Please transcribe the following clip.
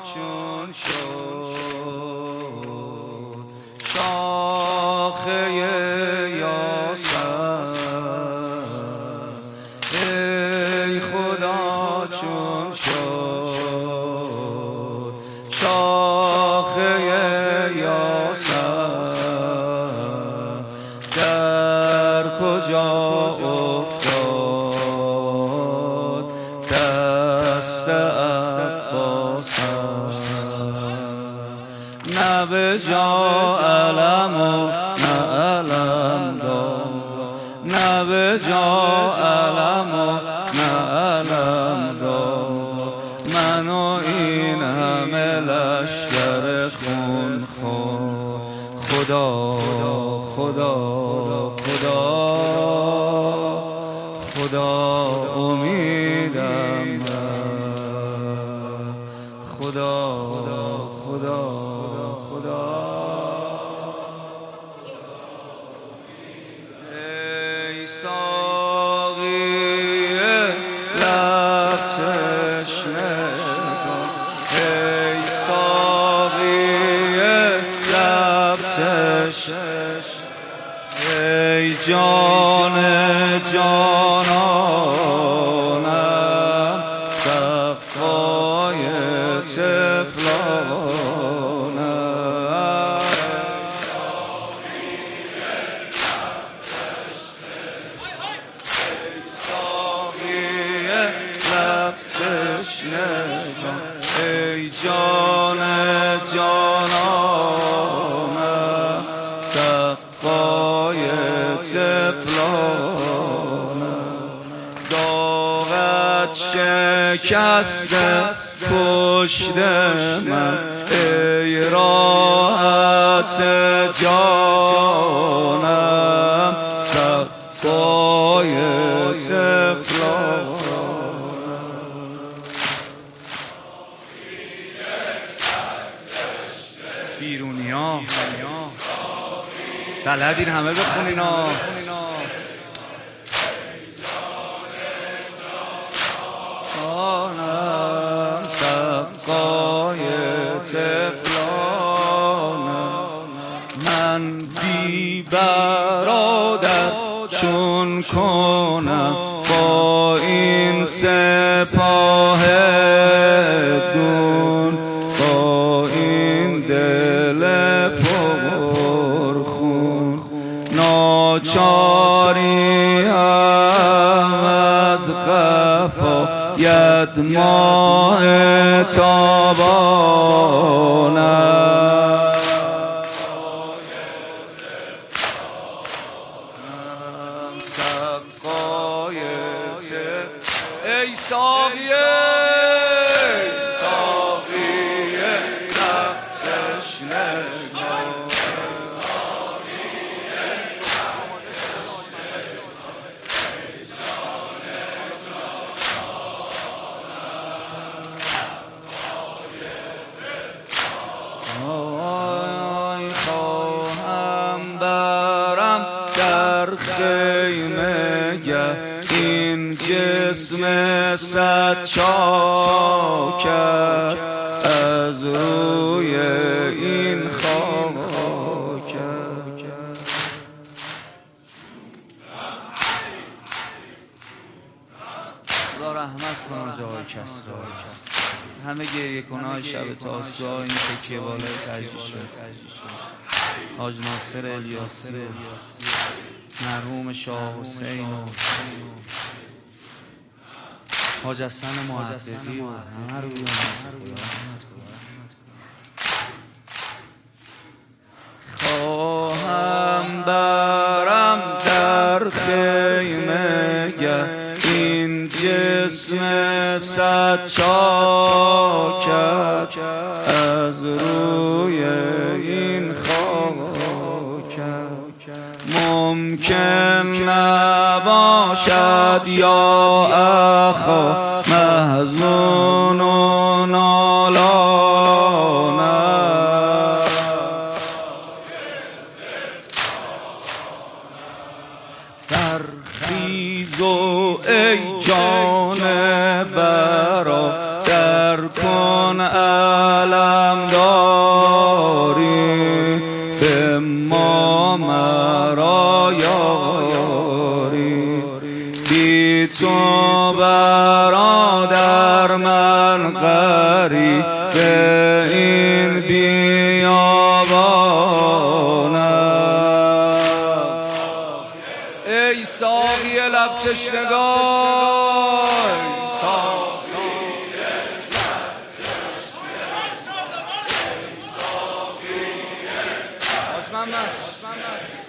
چون شد شاخه یاسر، ای خدا چون شد شاخه یاسر، در کجا افتاد دست عباس، نه به جا علم و نه علم داد، نه به جا علم و نه علم داد، من و این همه لشکر خون خون. خدا خدا خدا خدا امیدم خدا خدا خدا خدا. ای ساقی لب تشنه کن، ای ساقی لب تشنه، ای جان جانانم صفای طفلانم، ای ساقی لب تشنه جان، ای جان جانانم صفای طفلانم، داغت شکسته پشت من، ای راحت جانم صفای طفلانم. بیرونیا بلدین همه بخونین ها. جانم سقای طفلانم، من بی برادر چون کنم با این سپاه دون، با این دل پرخون، ناچاری هم از قفایت ماه تابانم، سقای ای ساقی لب تشنه خواهم برم در خیمه گه، این جسم صد چاکر از روی این خاکر. خدا رحمت کنه جای کس را، همه گریه کنهای شب تاسوعا این تکیه بالای تجریش شد. حاج ناصر الیاسی، مرحوم شاه حسین و حاج حسن محققی و همه رو خواهم برم در خیمه گه، این جسم صد چاکر از روی این خاکر. ممکن نباشد یا اخا محزون و نالانم، برخیز و ای جان برادر کن بی تو برادر من غریب این بیابانم. ای ساقی لب تشنگان، محمد